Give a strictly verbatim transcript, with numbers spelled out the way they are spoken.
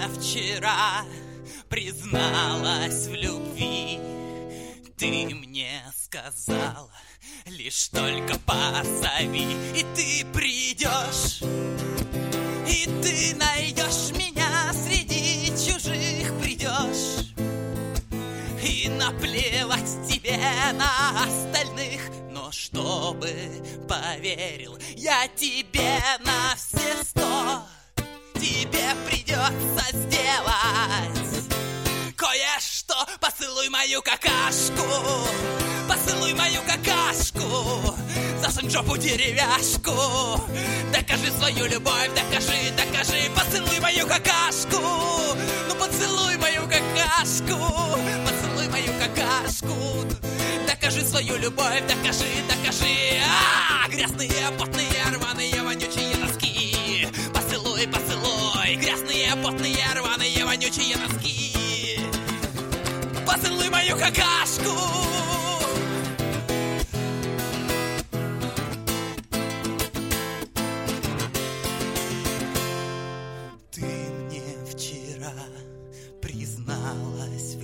вчера призналась в любви. Ты мне сказала, лишь только позови, и ты придешь, и ты найдешь меня среди чужих, придешь. И наплевать тебе на остальных, но чтобы поверил я тебе на все сто, тебе придется сделать кое-что. Поцелуй мою какашку, поцелуй мою какашку, засунь в жопу деревяшку. Докажи свою любовь, докажи, докажи. Поцелуй мою какашку, ну поцелуй мою какашку, поцелуй мою какашку. Докажи свою любовь, докажи, докажи. А, грязные, потные, рваные, вонючие носки. Поцелуй, поцелуй, грязные, потные, рваные, вонючие носки. Поцелуй мою какашку. Ты мне вчера призналась